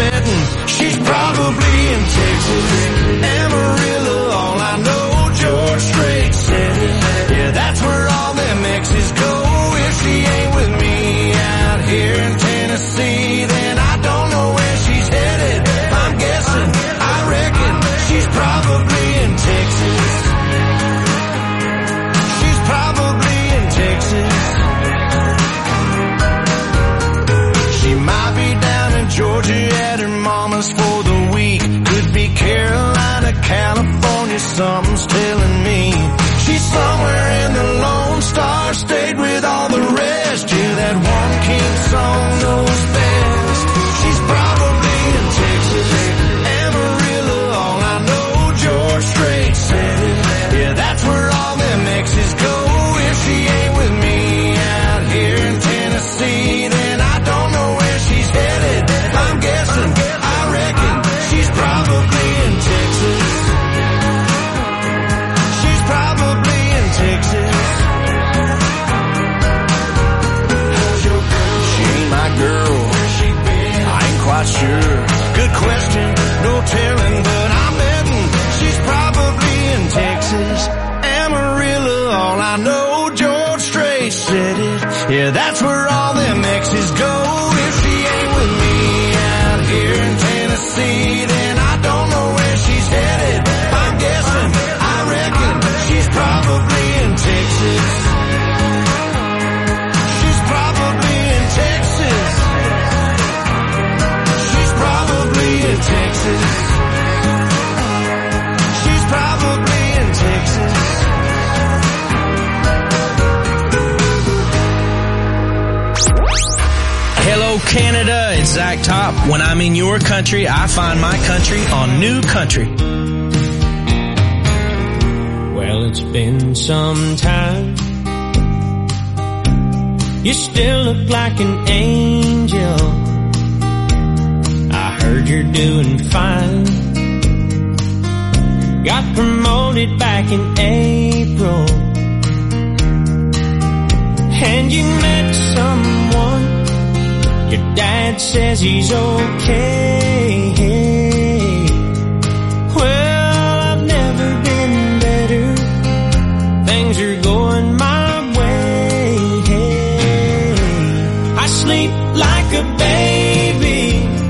betting she's probably in Texas. Amarillo, all I know, George Strait said it. Yeah, that's where all them exes go. If she ain't with me out here in Tennessee, then I don't know where she's headed. I'm guessing, I reckon she's probably in Texas. She's probably in Texas. She might be down in Georgia at her mama's for the week. Could be Carolina, California, something's telling me. She's somewhere in the Lone Star State with all the rest. Yeah, that one king song knows best. She's probably in Texas. Amarillo, all I know, George Strait said it. Yeah, that's where all them exes go. If she ain't with me out here in Tennessee, then I don't know where she's headed. I'm guessing, I reckon she's probably in Texas. She's probably in Texas. How's your girl? She ain't my girl. Where's she been? I ain't quite sure. Good question, no telling, but I'm betting she's probably in Texas. Amarillo, all I know, George Strait said it. Yeah, that's where all them exes go. If she ain't with me out here in Tennessee, then I don't know where she's headed. I'm guessing, I reckon she's probably in Texas. She's probably in Texas. She's probably in Texas. She's probably in Texas. Hello, Canada. It's Zach Top. When I'm in your country, I find my country on New Country. Well, it's been some time. You still look like an angel. I heard you're doing fine. Got promoted back in April. And you met someone. Your dad says he's okay. Well, I've never been better. Things are going my way. I sleep like a baby.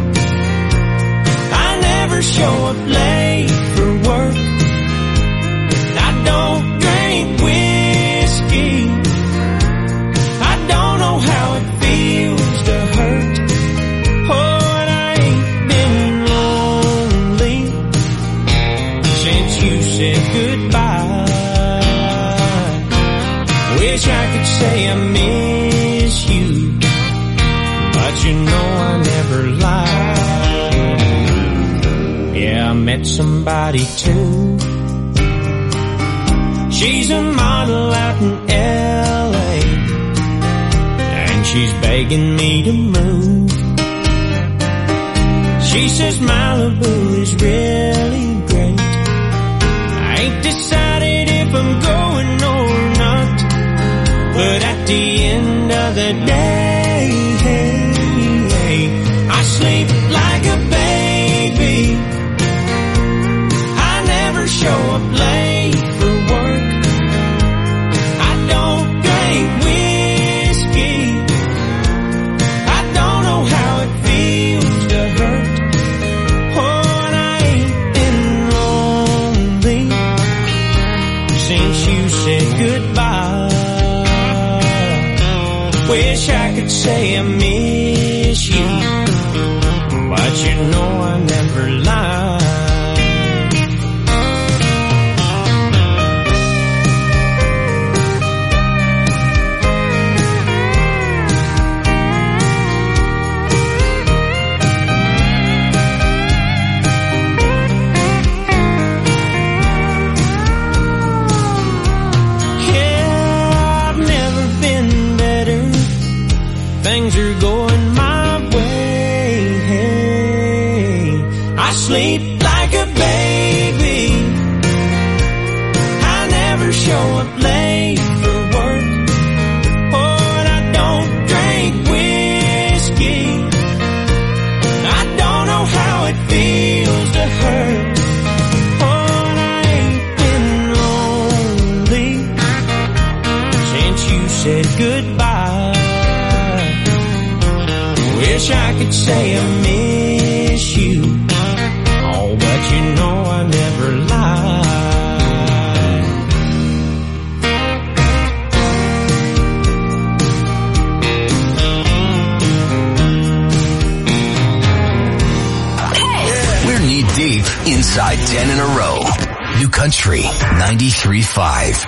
I never show up late for work. I don't drink whiskey. I don't know how it feels to hurt. Oh, and I ain't been lonely since you said goodbye. Wish I could say I miss you, but you know I never lied. Yeah, I met somebody too. She's a model out in L.A. and she's begging me to move. She says Malibu is really great. I ain't decided if I'm going or not, but at the end of the day, I sleep like a baby. I never show up late for work. I don't drink whiskey. I don't know how it feels to hurt. Oh, and I ain't been lonely since you said goodbye. Wish I could say I miss you, but you know I never lied. Things are going my way. I sleep like a baby. I never show up late for work. Oh, and I don't drink whiskey. I don't know feels to hurt. Oh, and I ain't been lonely since you said goodbye. Wish I could say I miss you, oh, but you know I never lied. We're knee deep inside 10 in a row. New Country 93.5.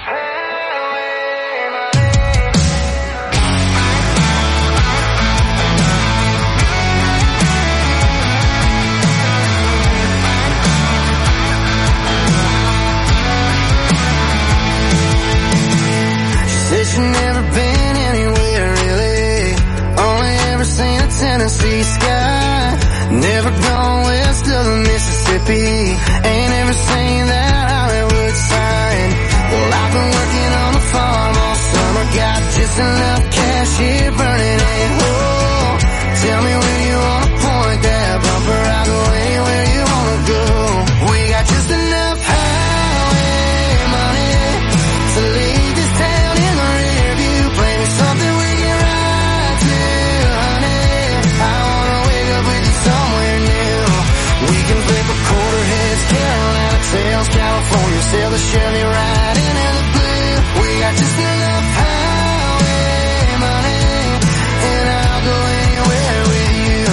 She's never been anywhere really, only ever seen a Tennessee sky. Never gone west of the Mississippi, ain't ever seen that Hollywood sign. Well, I've been working on the farm all summer, got just enough cash here burning a hole. Tell me where you wanna point that bumper, I'll go anywhere you wanna go. We got just enough highway money to leave this town in the rear view. Play me something we can ride to, honey. I wanna wake up with you somewhere new. We can flip a quarter heads, Carolina tails, California, sail the Chevy right into the blue. We got just enough highway money, and I'll go anywhere with you.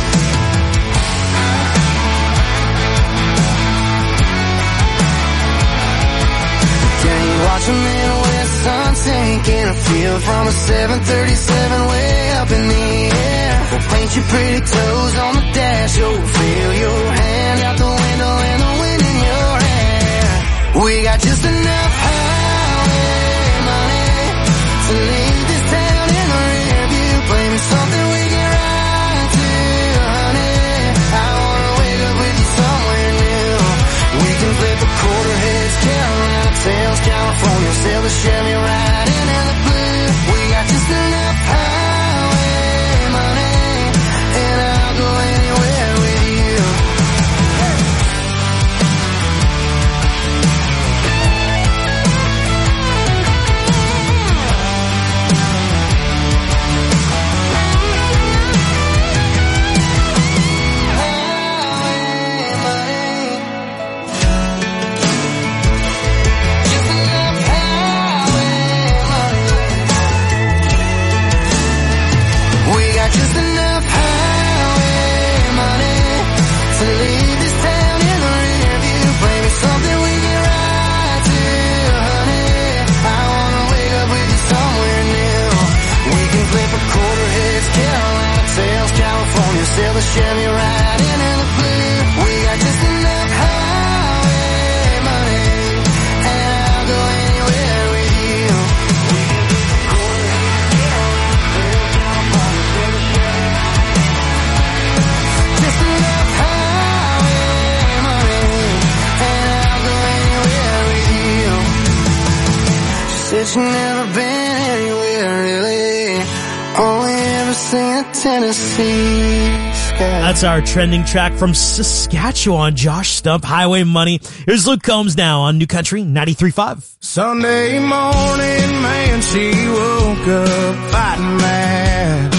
Can you watch a Midwest sun sink in a field from a 737 way up in the air? We'll paint your pretty toes on the dash, oh, feel your hand out the window and the wind in your hair. We got just enough highway money to leave this town in the rear view. Play me something we can ride to, honey. I wanna wake up with you somewhere new. We can flip a quarter heads, Carolina tails, California, sail the Chevy right into the blue. We got just enough highway money, and I'll go anywhere with you. Just enough highway money to leave this town in the rear view. Play me something we can ride to, honey. I wanna wake up with you somewhere new. We can flip a quarter heads, Carolina tails, California, sail the Chevy right into the blue. We got just enough highway money, and I'll go anywhere with you. We can flip a quarter heads, Carolina tails, California, sail the Chevy. Just enough highway money, and I'll go anywhere with you. She said she's never been anywhere really, only ever seen a Tennessee sky. That's our trending track from Saskatchewan, Josh Stump, Highway Money. Here's Luke Combs now on New Country 93.5. Sunday morning, man, she woke up fighting mad.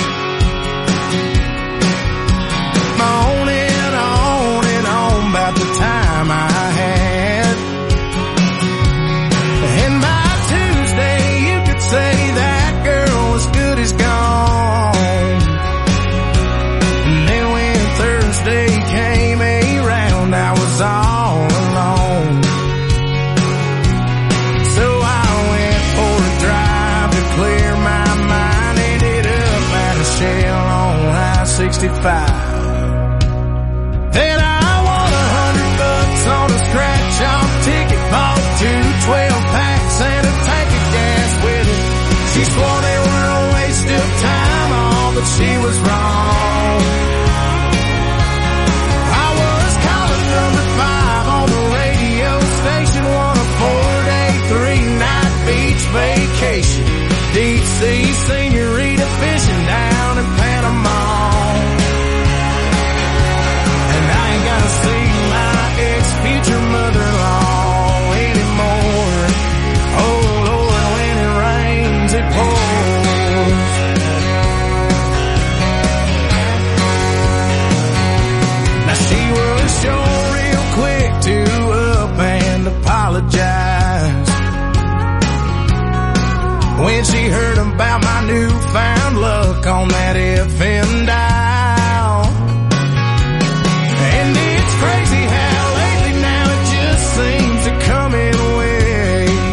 On and on about the time I had. And by Tuesday, you could say that girl was good as gone. And then when Thursday came around, I was all alone. So I went for a drive to clear my mind. Ended up at a Shell on I-65. And I won $100 on a scratch-off ticket, bought 2 12-packs and a tank of gas with it. She swore they were a waste of time, all but she was wrong. I was calling number 5 on the radio station, won a 4-day, 3-night beach vacation. Deep sea senorita fishing down in Panama. newfound luck on that FM dial. And it's crazy how lately now it just seems to come in waves.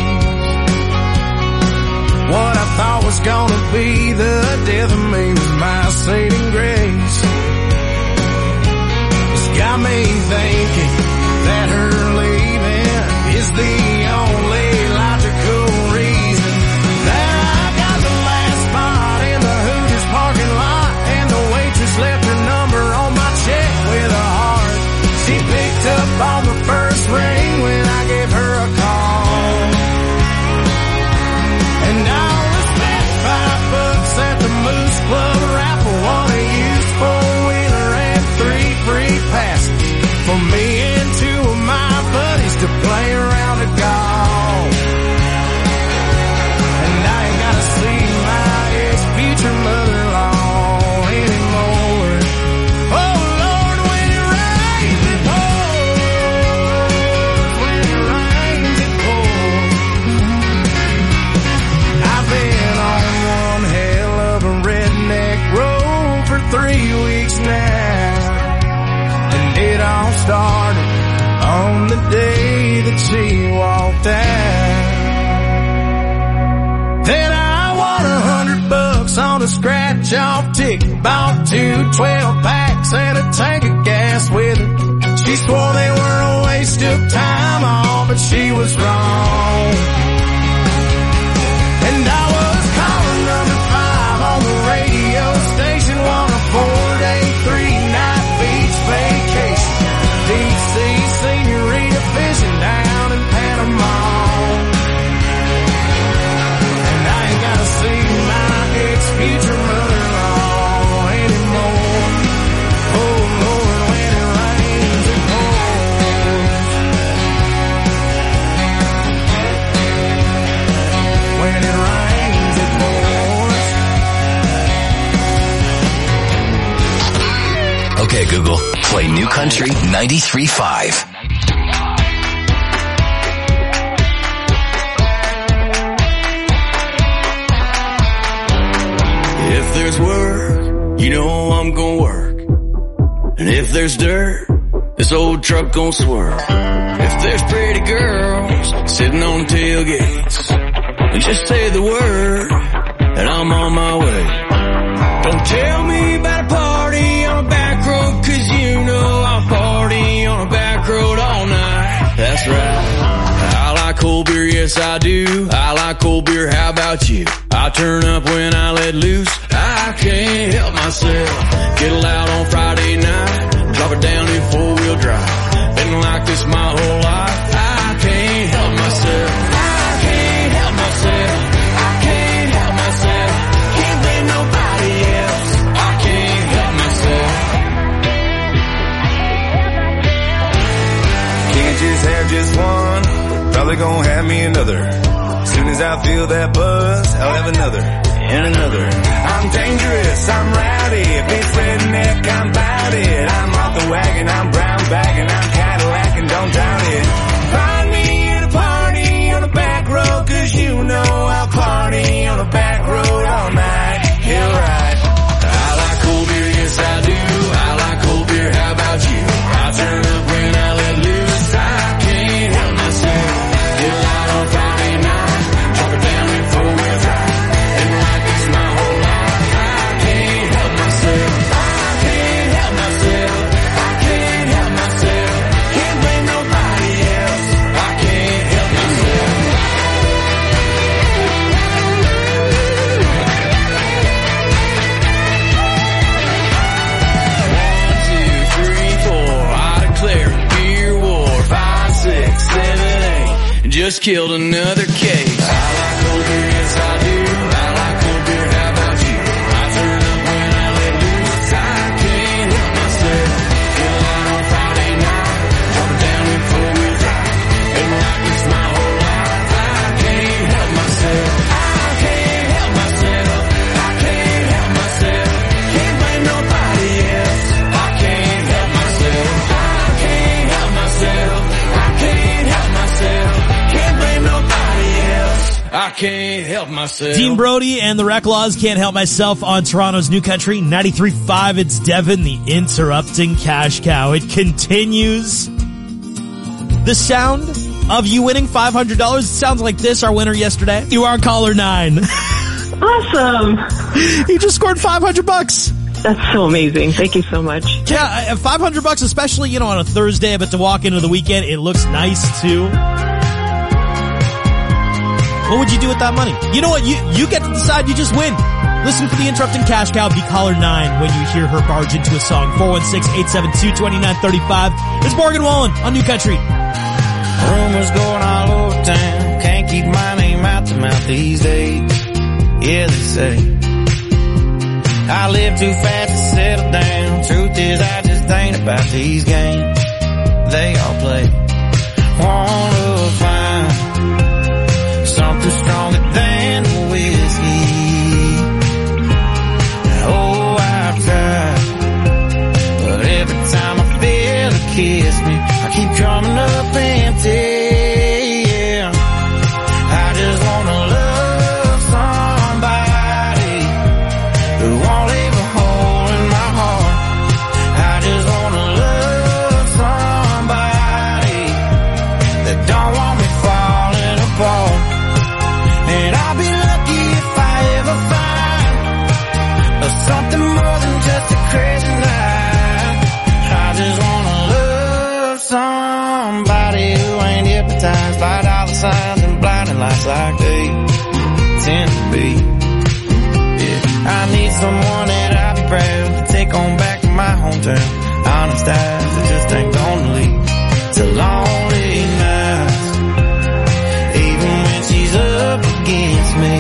What I thought was gonna be the death of me was my saving grace. It's got me thinking that her leaving is the only logical reason that I got the last spot in the Hooters parking lot, and the waitress left her number on my check with a heart. She picked up on the first ring when I gave her a call, and I only spent $5 at the Moose Club raffle on a used four-wheeler and 3 free passes for me and 2 of my buddies to play around a golf. And I ain't gotta see my ex-future mother-in-law anymore. Oh Lord, when it rains it pours. When it rains it pours. I've been on one hell of a redneck road for 3 weeks now, and it all started on the day that she walked out. Then I won $100 on a scratch-off ticket, bought 2 12-packs and a tank of gas with it. She swore they were a waste of time, all but she was wrong. And I was calling number 5 on the radio station, on a 4-day, 3-night beach vacation. Deep sea senorita fishing down in Panama. And I ain't gotta see my ex-future mother-in-law anymore. Oh Lord, when it rains it pours. When it rains it pours. Okay, Google, play New Country 93.5. If there's work, you know I'm gonna work. And if there's dirt, this old truck gon' swerve. If there's pretty girls sitting on tailgates, then just say the word and I'm on my way. Don't tell me about a party on a back road, 'cause you know I'll party on a back road all night. That's right. I like cold beer, yes I do. I like cold beer, how about you? I turn up when I let loose. I can't help myself. Get loud on Friday night, drop it down in 4-wheel drive. Been like this my whole life. I can't help myself. I can't help myself. I can't help myself. Can't blame nobody else. I can't help myself. Can't just have just one, probably gonna have me another. As soon as I feel that buzz, I'll have another and another. I'm dangerous, I'm rowdy, bitch redneck, I'm bout it. I'm off the wagon, I'm brown bagging, I'm Cadillac and don't doubt it. Find me at a party on a back road, 'cause you know I'll party on a back road all night. Yeah, right. I like cold beer, yes I do. I like cold beer, how about you? I turn up when I let loose. I can't help myself. Get loud on Friday night, drop it down in 4-wheel drive. And like this my whole life. I can't help myself. I can't help myself. I can't help myself. Can't blame nobody else. I can't help myself. 1, 2, 3, 4. I declare beer war. 5, 6, 7, 8. Just killed another case. I like cold beer, yes I do. I like cold beer, how about you? I turn up when I let loose. I can't help myself. Get loud on Friday night, drop it down in 4-wheel drive. Been like this my whole life. I can't help myself. I can't help myself. I can't help myself. Can't blame nobody else. I can't help myself. I can't help myself. I can't help myself. Can't blame nobody else. I can't help help myself. Dean Brody and the Reclaws, Can't Help Myself on Toronto's New Country 93.5. It's Devin, the interrupting cash cow. It continues. The sound of you winning $500 sounds like this, our winner yesterday. You are caller 9. Awesome. You just scored $500. That's so amazing. Thank you so much. Yeah, $500, especially, you know, on a Thursday, but to walk into the weekend, it looks nice too. What would you do with that money? You know what? You get to decide. You just win. Listen for the interrupting cash cow. Be caller 9 when you hear her barge into a song. 416-872-2935. It's Morgan Wallen on New Country. Rumors going all over town. Can't keep my name out the mouth these days. Yeah, they say I live too fast to settle down. Truth is, I just ain't about these games they all play. Wanna find something stronger than whiskey. Oh, I've tried, but every time I feel it kiss me, I keep coming up empty. Yeah, I just wanna love somebody who won't leave a hole in my heart. I just wanna love somebody that don't want me falling apart. And I'll be lucky if I ever find something more than just a crazy night. I just wanna love somebody who ain't hypnotized by dollar signs and blinding lights like they tend to be. Yeah, I need someone that I'll be proud to take on back to my hometown. Honest eyes that just ain't gonna lead to lonely nights. Even when she's up against me,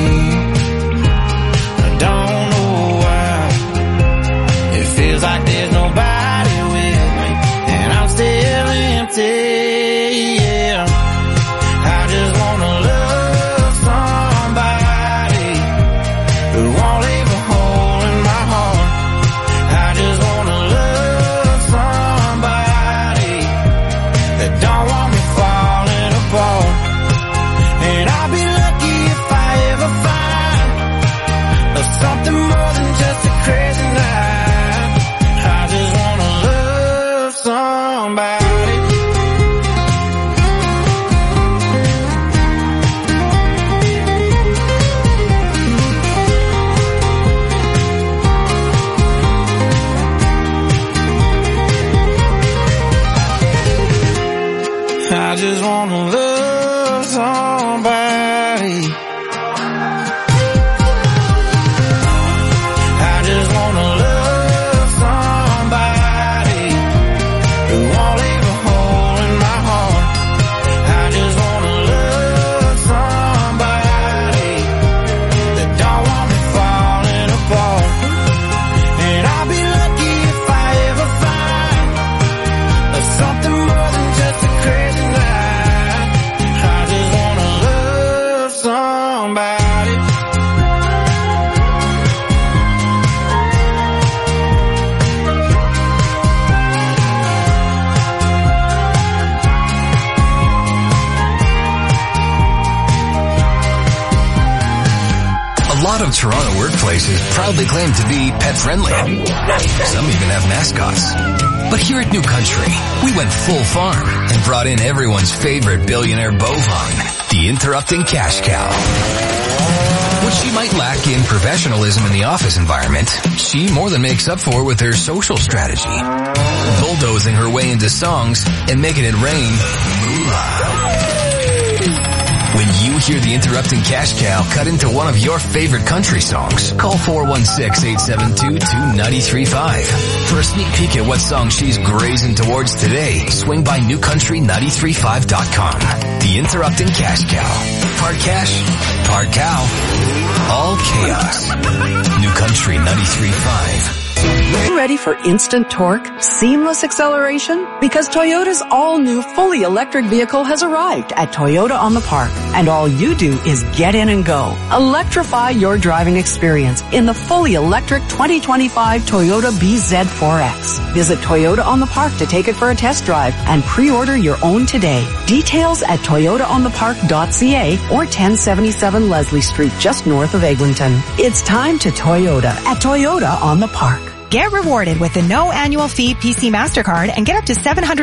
I don't know why. It feels like there's nobody with me, and I'm still empty. Yeah, I just wanna love somebody who won't leave a hole in my heart. I just wanna love somebody that don't want me falling apart. And I'll be lucky if I ever find something more than just a crazy night. I just wanna love somebody. I just wanna love somebody. I just wanna love somebody who won't leave a hole in my heart. I just wanna love somebody that don't want me falling apart. And I'll be lucky if I ever find something more than just a crazy night. I just wanna love somebody. A lot of Toronto workplaces proudly claim to be pet friendly. Some even have mascots. But here at New Country, we went full farm and brought in everyone's favorite billionaire bovine, the interrupting cash cow. What she might lack in professionalism in the office environment, she more than makes up for with her social strategy. Bulldozing her way into songs and making it rain moolah. When you hear the interrupting cash cow cut into one of your favorite country songs, call 416-872-2935. For a sneak peek at what song she's grazing towards today, swing by newcountry935.com. The interrupting cash cow. Part cash, part cow, all chaos. New Country 93.5. Ready for instant torque, seamless acceleration? Because Toyota's all-new fully electric vehicle has arrived at Toyota on the Park. And all you do is get in and go. Electrify your driving experience in the fully electric 2025 Toyota BZ4X. Visit Toyota on the Park to take it for a test drive and pre-order your own today. Details at toyotaonthepark.ca or 1077 Leslie Street, just north of Eglinton. It's time to Toyota at Toyota on the Park. Get rewarded with the no annual fee PC MasterCard and get up to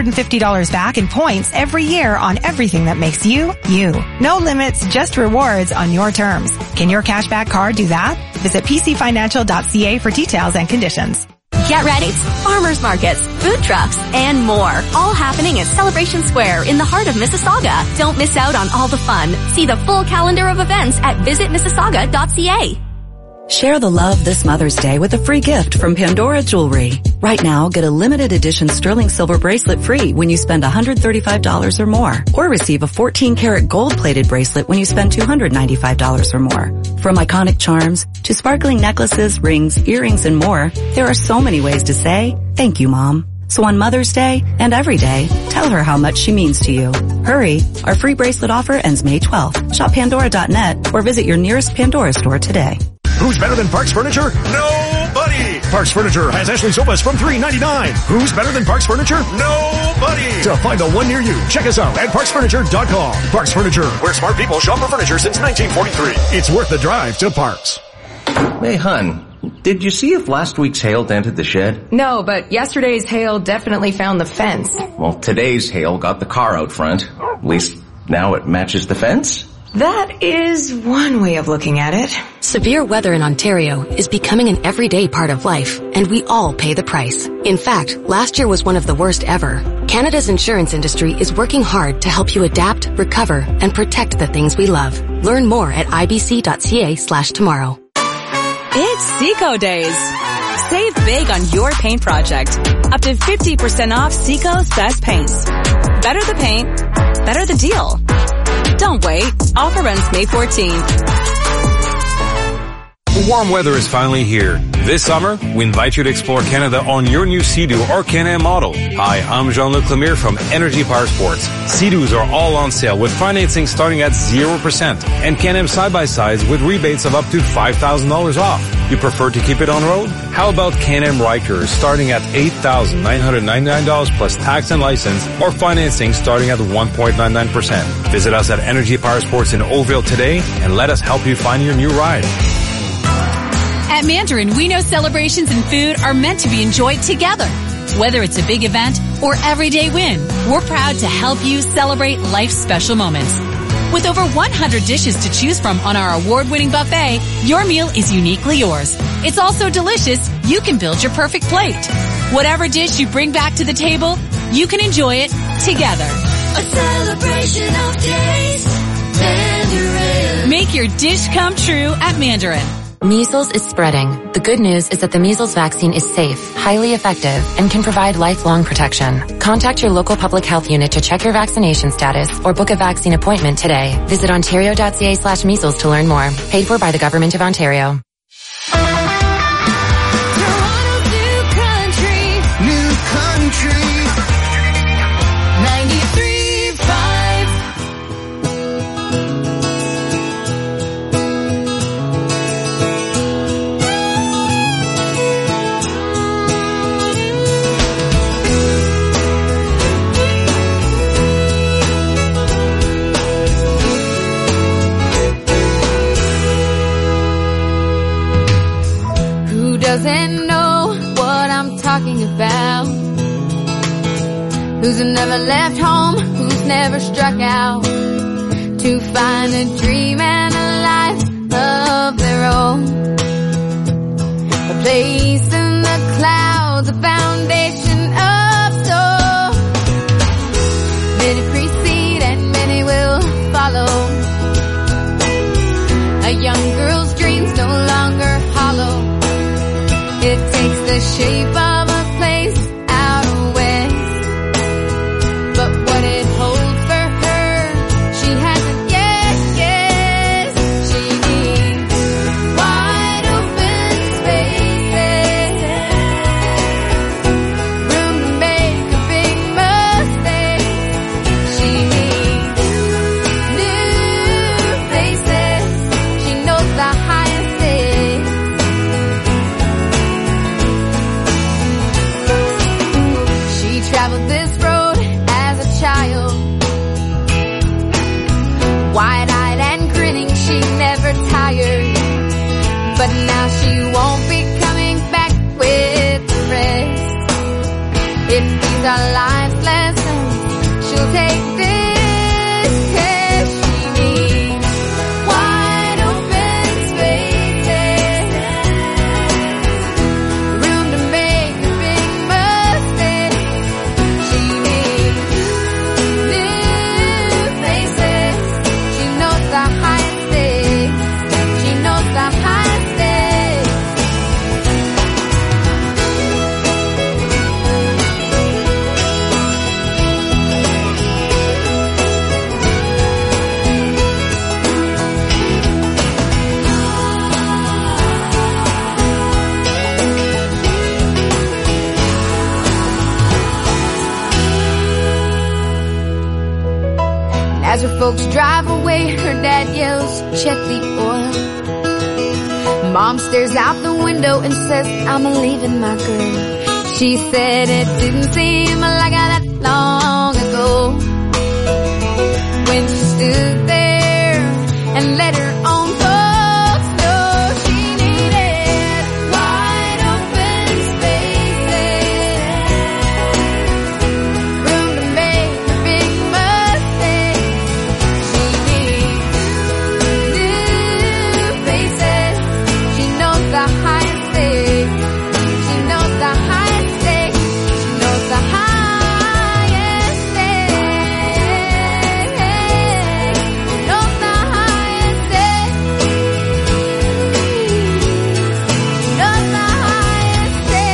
$750 back in points every year on everything that makes you, you. No limits, just rewards on your terms. Can your cashback card do that? Visit pcfinancial.ca for details and conditions. Get ready. Farmers markets, food trucks, and more. All happening at Celebration Square in the heart of Mississauga. Don't miss out on all the fun. See the full calendar of events at visitmississauga.ca. Share the love this Mother's Day with a free gift from Pandora Jewelry. Right now, get a limited edition sterling silver bracelet free when you spend $135 or more. Or receive a 14-karat gold-plated bracelet when you spend $295 or more. From iconic charms to sparkling necklaces, rings, earrings, and more, there are so many ways to say, thank you, Mom. So on Mother's Day and every day, tell her how much she means to you. Hurry! Our free bracelet offer ends May 12th. Shop Pandora.net or visit your nearest Pandora store today. Who's better than Parks Furniture? Nobody! Parks Furniture has Ashley sofas from $399. Who's better than Parks Furniture? Nobody! To find the one near you, check us out at parksfurniture.com. Parks Furniture, where smart people shop for furniture since 1943. It's worth the drive to Parks. Hey, hun, did you see if last week's hail dented the shed? No, but yesterday's hail definitely found the fence. Well, today's hail got the car out front. At least now it matches the fence. That is one way of looking at it. Severe weather in Ontario is becoming an everyday part of life, and we all pay the price. In fact, last year was one of the worst ever. Canada's insurance industry is working hard to help you adapt, recover, and protect the things we love. Learn more at ibc.ca/tomorrow. It's Seco Days. Save big on your paint project. Up to 50% off Seco's best paints. Better the paint, better the deal. Don't wait. Offer ends May 14th. Warm weather is finally here. This summer, we invite you to explore Canada on your new Sea-Doo or Can-Am model. Hi, I'm Jean-Luc Lemire from Energy Power Sports. Sea-Doos are all on sale with financing starting at 0% and Can-Am side-by-sides with rebates of up to $5,000 off. You prefer to keep it on road? How about Can-Am Rikers starting at $8,999 plus tax and license or financing starting at 1.99%. Visit us at Energy Power Sports in Oakville today and let us help you find your new ride. At Mandarin, we know celebrations and food are meant to be enjoyed together. Whether it's a big event or everyday win, we're proud to help you celebrate life's special moments. With over 100 dishes to choose from on our award-winning buffet, your meal is uniquely yours. It's also delicious. You can build your perfect plate. Whatever dish you bring back to the table, you can enjoy it together. A celebration of taste, Mandarin. Make your dish come true at Mandarin. Measles is spreading. The good news is that the measles vaccine is safe, highly effective, and can provide lifelong protection. Contact your local public health unit to check your vaccination status or book a vaccine appointment today. Visit ontario.ca/measles to learn more. Paid for by the Government of Ontario. Toronto's new country. 93.5. Doesn't know what I'm talking about. Who's never left home, who's never struck out to find a dream and a life of their own. A place in the clouds, a foundation of soul. Many precede and many will follow. A young girl's dreams no longer hollow. It takes the shape of a place out west, but what it holds for her, she hasn't yet guessed. She needs wide open spaces traveled this road as a child. Wide-eyed and grinning, she never tired. But now she won't be coming back with the rest. If these are life's lessons, she'll take this, 'cause she needs wide open spaces, room to make a big mistake. She needs new faces. She knows the high stakes. She knows the high stakes. As her folks drive away, her dad yells, check the oil. Mom stares out the window and says, I'm leaving my girl. She said it didn't seem like that long ago, when she stood there and let her own folks know she needed wide open spaces, room to make a big mistake. She needs new faces. She knows the high stakes. She knows the high stakes. She knows the highest stakes. Knows the highest stakes. Knows the highest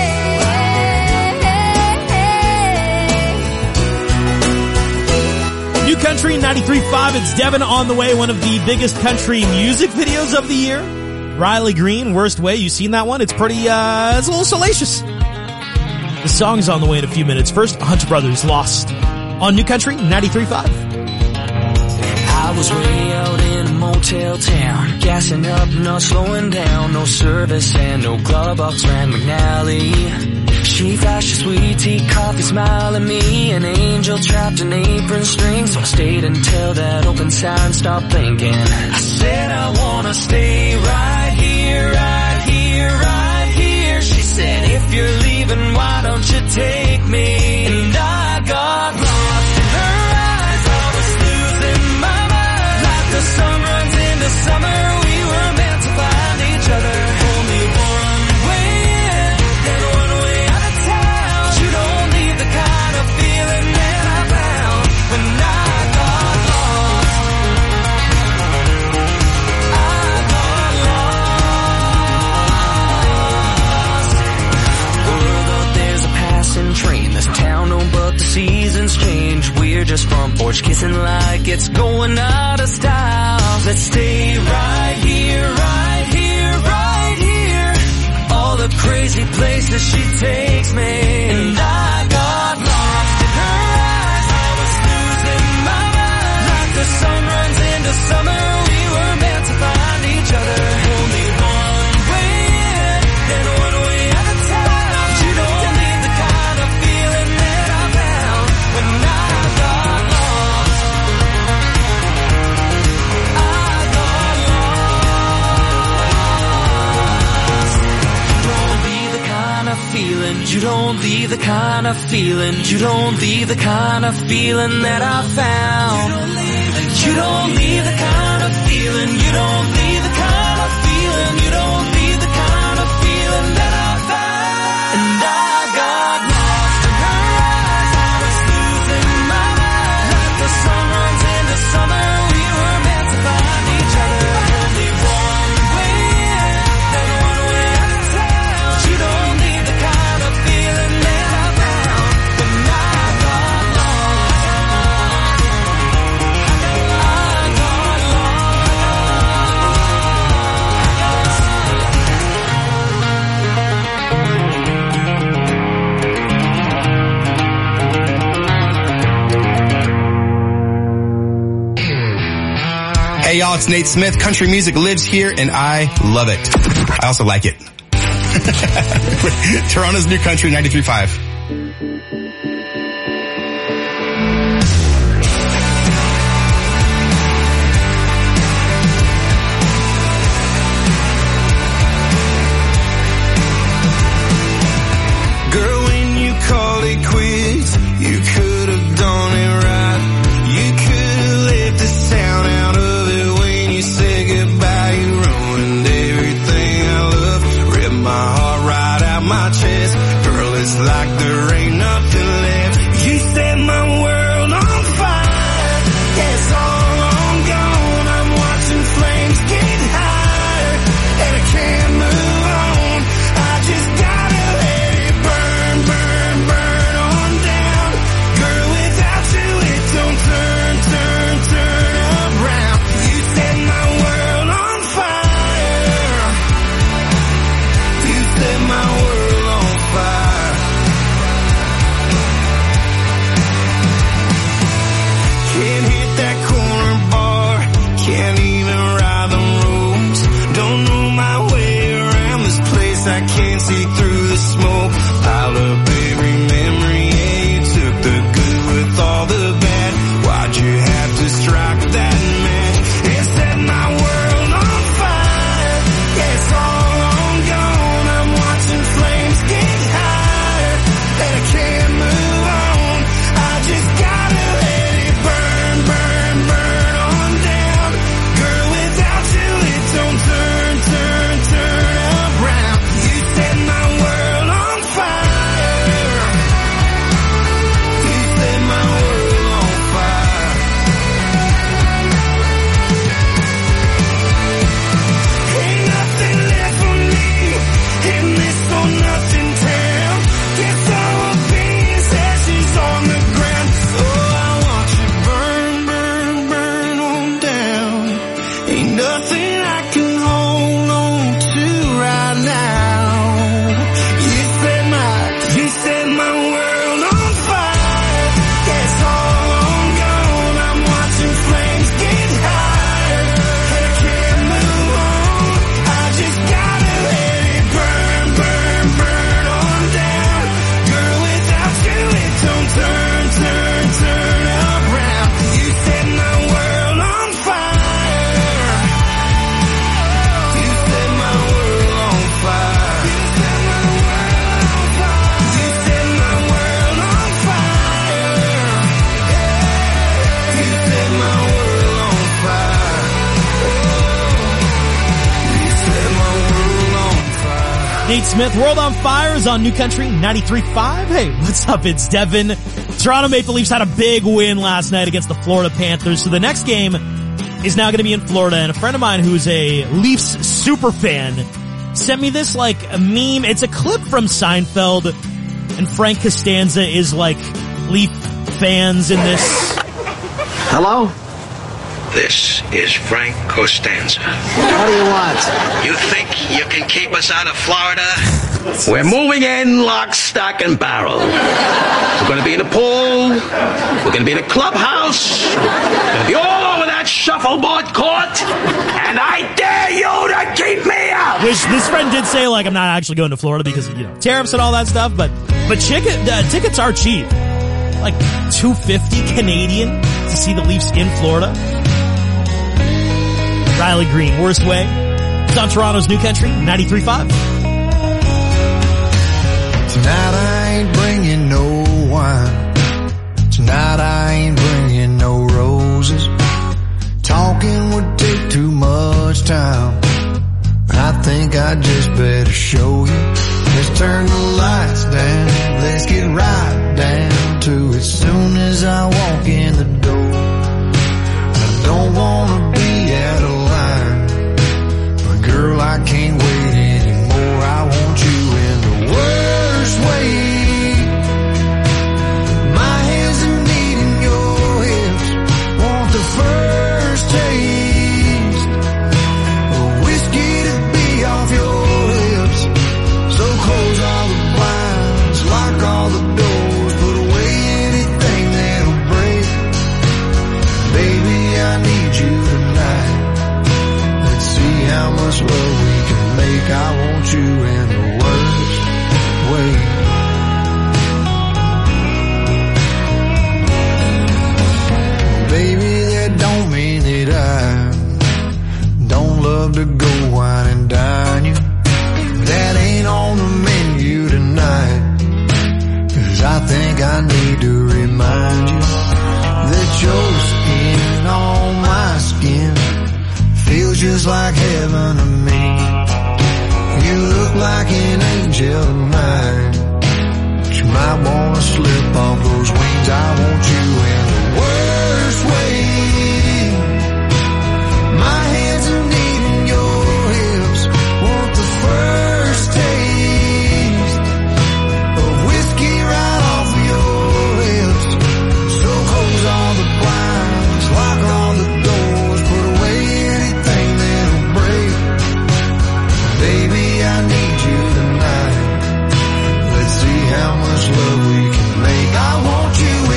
stakes. New Country 93.5. It's Devin on the way. One of the biggest country music videos of the year. Riley Green, Worst Way. You seen that one? It's pretty, it's a little salacious. The song's on the way in a few minutes. First, Hunter Brothers, Lost. On New Country 93.5. I was way out in a motel town, gassing up, not slowing down. No service and no glove box ran McNally. She flashed a sweet tea, coffee, smile at me. An angel trapped in apron strings, so I stayed until that open sign stopped blinking. I said I wanna stay right here, right here, right here. She said if you're leaving, why don't you take me? And I got lost in her eyes. I was losing my mind. Like the sun runs into summer, we were meant to find each other. Only one way in and one way out of town. You don't leave the kind of feeling that I found when I got lost. I got lost. World up, there's a passing train. This town, no, but the seasons change. We're just front porch kissing like it's going out of style. Let's stay right here, right here, right here. All the crazy places she takes me. And I got lost in her eyes. I was losing my mind. Like the sun runs into summer, we were meant to find each other. Only one way in and one way out of town. You don't need the kind of feeling that I found when I got lost. I got lost. Don't leave the kind of feeling. You don't leave the kind of feeling. You don't leave the kind of feeling that I found. You don't leave the kind of feeling. You don't leave the kind of feeling. You don't leave the kind of feeling that I found. And I got lost in her eyes. I was losing my mind. Like the sun runs into summer, we were meant to find each other. Only one way in and one way out of town. You don't need the kind of feeling that I found when I got lost. Hey y'all, it's Nate Smith. Country music lives here and I love it. I also like it. Toronto's New Country 93.5. can't see through the smoke. Pile up every memory, yeah, you took the good with all the bad. Why'd you have to strike that match? It set my world on fire. Yeah, it's all long gone. I'm watching flames get higher, and I can't move on. I just gotta let it burn, burn, burn on down. Girl, without you it don't turn, turn, turn around. You set my world on fire. You set my world on fire. Ain't nothing left for me in this or nothing town. Guess all opinions ashes on the ground. Oh, I watch it burn, burn, burn on down. Ain't nothing I can hold on to right now. You set my world on fire. Yeah, it's all long gone. I'm watching flames get higher, and I can't move on. I just gotta let it burn, burn, burn on down. Girl, without you it don't turn, turn, turn around. You set my world on fire. You set my world on fire. You set my world on fire. You set my world on fire. You set my world on fire. You set my world on fire. Nate Smith, World on Fire is on New Country 93.5. Hey, what's up? It's Devin. Toronto Maple Leafs had a big win last night against the Florida Panthers. So the next game is now going to be in Florida. And a friend of mine who's a Leafs super fan sent me this like a meme. It's a clip from Seinfeld. And Frank Costanza is like Leaf fans in this. Hello? This is Frank Costanza. What do you want? You think you can keep us out of Florida? We're moving in lock, stock, and barrel. We're going to be in the pool. We're going to be in the clubhouse. We're going to be all over that shuffleboard court. And I dare you to keep me out. Which this friend did say, like, I'm not actually going to Florida because of, tariffs and all that stuff. But tickets are cheap. Like $250 Canadian to see the Leafs in Florida. Riley Green, Worst Way. It's on Toronto's New Country 93.5. Tonight I ain't bringing no wine. Tonight I ain't bringing no roses. Talking would take too much time. I think I just better show you. Let's turn the lights down. Let's get right down to it. Soon as I walk in the door, I don't wanna be out of line, but girl, I can't wait anymore. I want you in the worst way. My hands are needing your hips. Want the first taste of whiskey to be off your lips. So close all the blinds, lock all the doors, put away anything that'll break. Baby, I need you tonight. Let's see how much love we can make. I want you in the worst way. Baby, that don't mean that I don't love to go wine and dine you. That ain't on the menu tonight. 'Cause I think I need to remind you that your skin on my skin feels just like heaven to me. You look like an angel tonight, but you might wanna slip off those wings. I want you in the worst way. My hands are needing your hips. Want the first taste of whiskey right off of your lips. So close all the blinds, lock all the doors, put away anything that'll break. Baby, I need you tonight. Let's see how much love we can make. I want you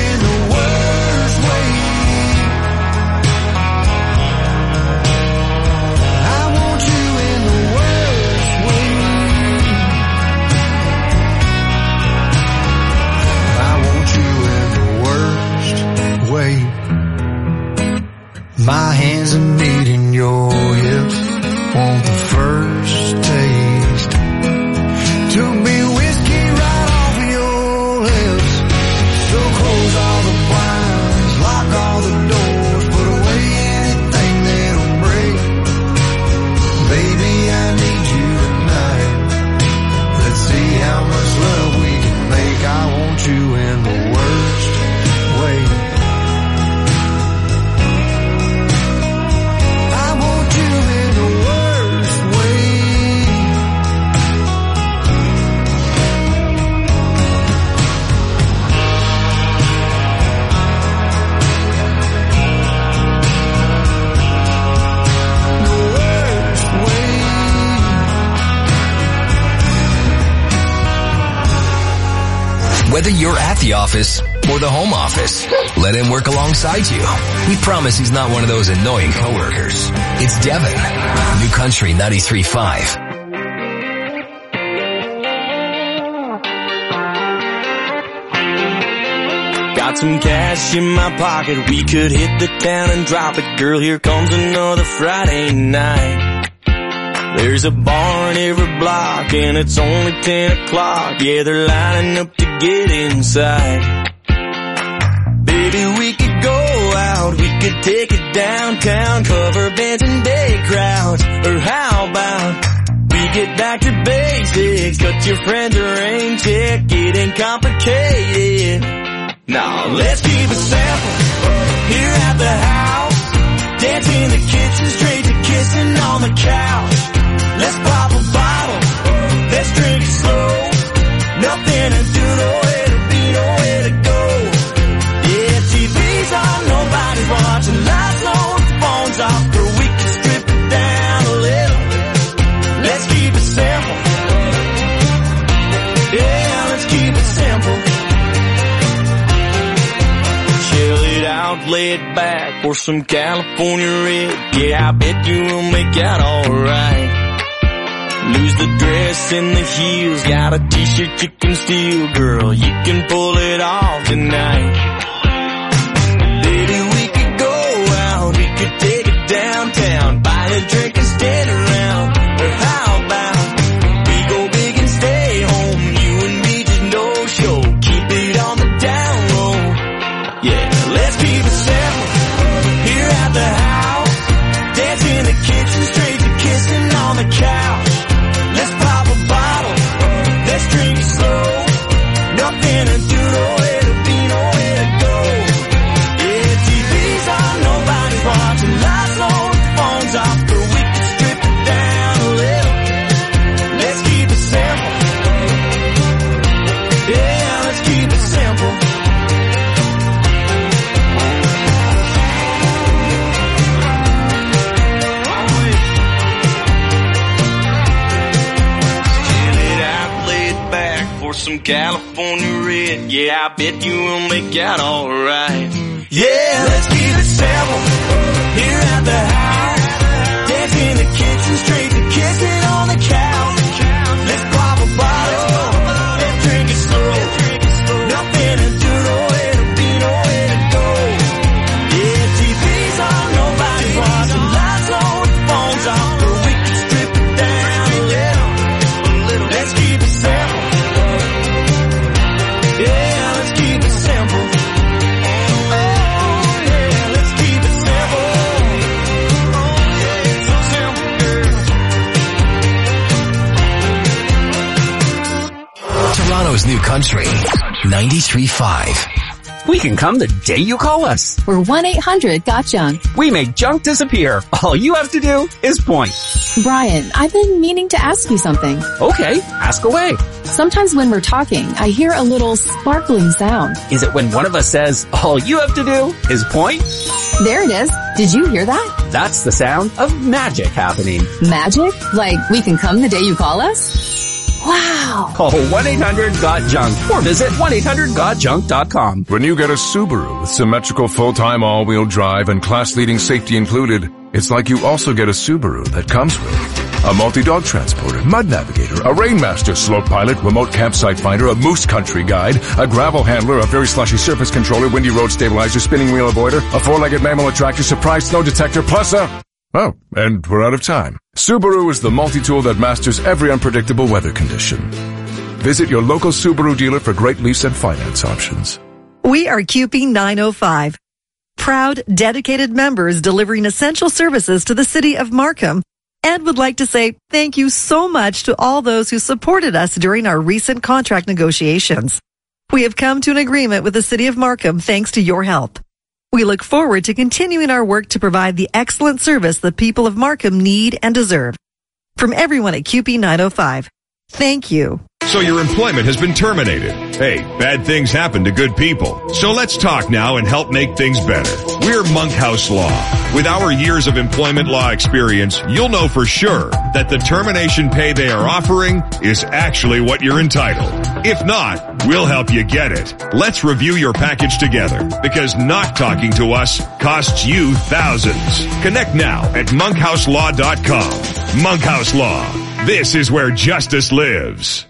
my hands are meeting your hips. Want the first taste to be whiskey right off of your lips. So close all the blinds, lock all the doors, put away anything that'll break. Baby, I need you tonight. Let's see how much love we can make. I want you in the worst way. I want you in the worst way. Whether you're at the office or the home office, let him work alongside you. We promise he's not one of those annoying coworkers. It's Devin, New Country 93.5. Got some cash in my pocket, we could hit the town and drop it. Girl, here comes another Friday night. There's a bar in every block and it's only 10 o'clock. Yeah, they're lining up to get inside. Baby, we could go out, we could take it downtown, cover bands and day crowds. Or how about we get back to basics, cut your friends a rain check, it ain't complicated. Now let's keep it simple here at the house. Dance in the kitchen, straight to kissing on the couch. Let's pop a bottle, let's drink it slow. Nothing to do, nowhere to be, nowhere to go. Yeah, TV's on, nobody's watching. Lights low, the phone's off, girl, we can strip it down a little. Let's keep it simple. Yeah, let's keep it simple. Chill it out, lay it back, pour some California red. Yeah, I bet you will make out alright. Lose the dress and the heels, got a t-shirt you can steal, girl, you can pull it off tonight. Baby, we could go out, we could take it downtown, buy a drink and stand around. Or how about we go big and stay home, you and me just no show, keep it on the down low. Yeah, let's keep it simple here at the house. Dance in the kitchen, straight to kissing on the couch. Let's pop a bottle, let's drink it slow. Nothing to do, nowhere to be, nowhere to go. Yeah, TV's on, nobody's watching. Lights low, the phone's off, girl, we can strip it down a little. Let's keep it simple. Yeah, let's keep it simple. Some California red, yeah, I bet you will make out alright. Yeah, let's keep it simple here at the house. Dance in the kitchen, straight to kissing on the couch. Let's pop a bottle, let's drink it slow. Nothing to do, nowhere to be, nowhere to go. Yeah, TV's on, nobody's watching. Lights low, the phone's off, but we can strip it down a little. Let's keep it simple. Yeah, let's keep it simple. Oh, yeah, let's keep it simple. Oh, yeah, it's so simple, girl. Toronto's New Country 93.5. We can come the day you call us. We're 1-800-GOT-JUNK. We make junk disappear. All you have to do is point. Brian, I've been meaning to ask you something. Okay, ask away. Sometimes when we're talking, I hear a little sparkling sound. Is it when one of us says, all you have to do is point? There it is. Did you hear that? That's the sound of magic happening. Magic? Like we can come the day you call us? Wow. Call 1-800-GOT-JUNK or visit 1-800-GOT-JUNK.com. When you get a Subaru with symmetrical full-time all-wheel drive and class-leading safety included, it's like you also get a Subaru that comes with a multi-dog transporter, mud navigator, a Rainmaster slope pilot, remote campsite finder, a moose country guide, a gravel handler, a very slushy surface controller, windy road stabilizer, spinning wheel avoider, a four-legged mammal attractor, surprise snow detector, plus a... Oh, and we're out of time. Subaru is the multi-tool that masters every unpredictable weather condition. Visit your local Subaru dealer for great lease and finance options. We are QP 905. Proud, dedicated members delivering essential services to the city of Markham. And would like to say thank you so much to all those who supported us during our recent contract negotiations. We have come to an agreement with the city of Markham thanks to your help. We look forward to continuing our work to provide the excellent service the people of Markham need and deserve. From everyone at QP 905, thank you. So your employment has been terminated. Hey, bad things happen to good people. So let's talk now and help make things better. We're Monkhouse Law. With our years of employment law experience, you'll know for sure that the termination pay they are offering is actually what you're entitled. If not, we'll help you get it. Let's review your package together, because not talking to us costs you thousands. Connect now at monkhouselaw.com. Monkhouse Law. This is where justice lives.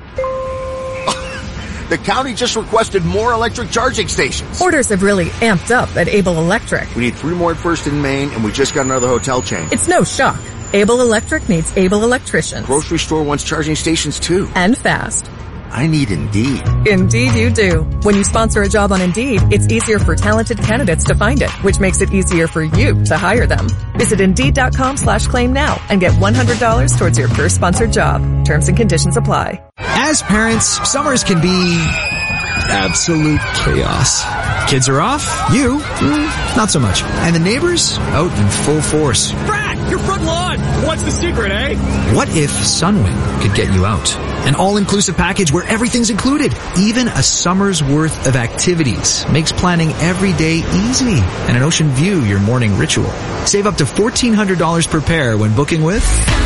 The county just requested more electric charging stations. Orders have really amped up at Able Electric. We need 3 more at First and Main, and we just got another hotel chain. It's no shock. Able Electric needs able electricians. Grocery store wants charging stations too. And fast. I need Indeed. Indeed you do. When you sponsor a job on Indeed, it's easier for talented candidates to find it, which makes it easier for you to hire them. Visit Indeed.com/claim now and get $100 towards your first sponsored job. Terms and conditions apply. As parents, summers can be absolute chaos. Kids are off, you, not so much. And the neighbors, out in full force. Brad, your front lawn! What's the secret, eh? What if Sunwing could get you out? An all-inclusive package where everything's included. Even a summer's worth of activities makes planning every day easy. And an ocean view your morning ritual. Save up to $1,400 per pair when booking with...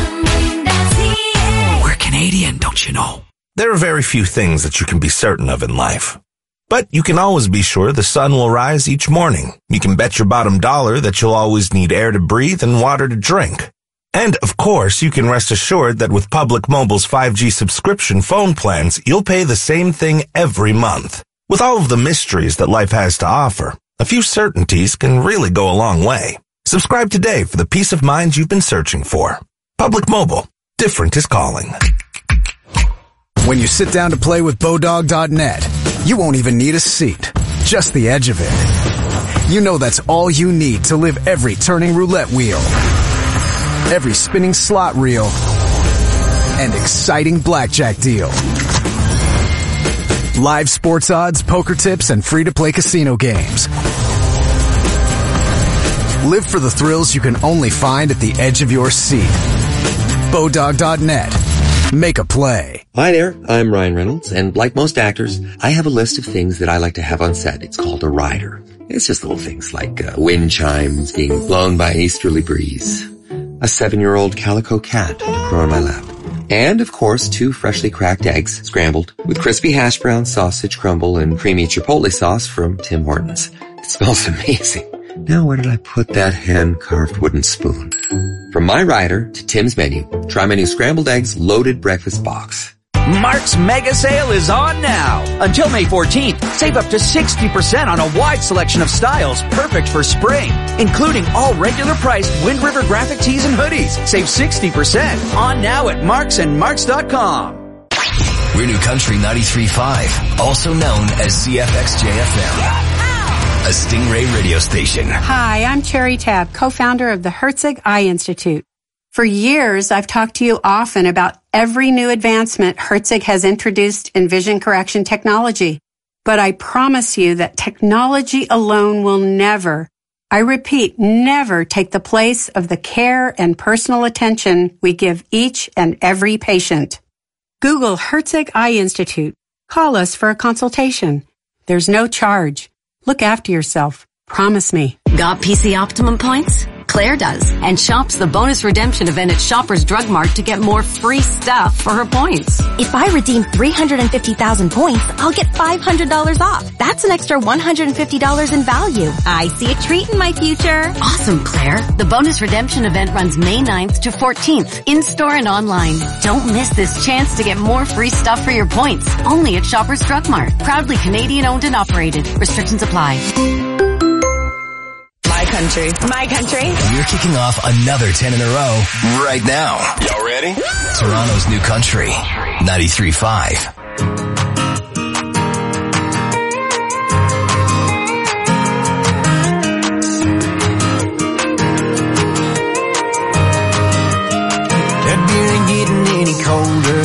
We're Canadian, don't you know? There are very few things that you can be certain of in life. But you can always be sure the sun will rise each morning. You can bet your bottom dollar that you'll always need air to breathe and water to drink. And, of course, you can rest assured that with Public Mobile's 5G subscription phone plans, you'll pay the same thing every month. With all of the mysteries that life has to offer, a few certainties can really go a long way. Subscribe today for the peace of mind you've been searching for. Public Mobile. Different is calling. When you sit down to play with Bodog.net, you won't even need a seat, just the edge of it. You know that's all you need to live every turning roulette wheel, every spinning slot reel, and exciting blackjack deal. Live sports odds, poker tips, and free-to-play casino games. Live for the thrills you can only find at the edge of your seat. Bodog.net. Make a play. Hi there, I'm Ryan Reynolds, and like most actors, I have a list of things that I like to have on set. It's called a rider. It's just little things like wind chimes being blown by an easterly breeze, a 7-year-old calico cat to purr on my lap, and, of course, 2 freshly cracked eggs scrambled with crispy hash brown sausage crumble and creamy chipotle sauce from Tim Hortons. It smells amazing. Now where did I put that hand-carved wooden spoon? From my rider to Tim's menu, try my new scrambled eggs loaded breakfast box. Mark's mega sale is on now. Until May 14th, save up to 60% on a wide selection of styles perfect for spring, including all regular priced Wind River graphic tees and hoodies. Save 60% on now at marksandmarks.com. We're New Country 93.5, also known as CFXJFM. A Stingray radio station. Hi, I'm Cherry Tabb, co-founder of the Herzig Eye Institute. For years, I've talked to you often about every new advancement Herzig has introduced in vision correction technology. But I promise you that technology alone will never, I repeat, never take the place of the care and personal attention we give each and every patient. Google Herzig Eye Institute. Call us for a consultation. There's no charge. Look after yourself. Promise me. Got PC Optimum points? Claire does, and shops the bonus redemption event at Shoppers Drug Mart to get more free stuff for her points. If I redeem 350,000 points, I'll get $500 off. That's an extra $150 in value. I see a treat in my future. Awesome, Claire. The bonus redemption event runs May 9th to 14th, in-store and online. Don't miss this chance to get more free stuff for your points. Only at Shoppers Drug Mart. Proudly Canadian owned and operated. Restrictions apply. My country. My country. We're kicking off another 10 in a row right now. Y'all ready? Toronto's new country, 93.5. That beer ain't getting any colder,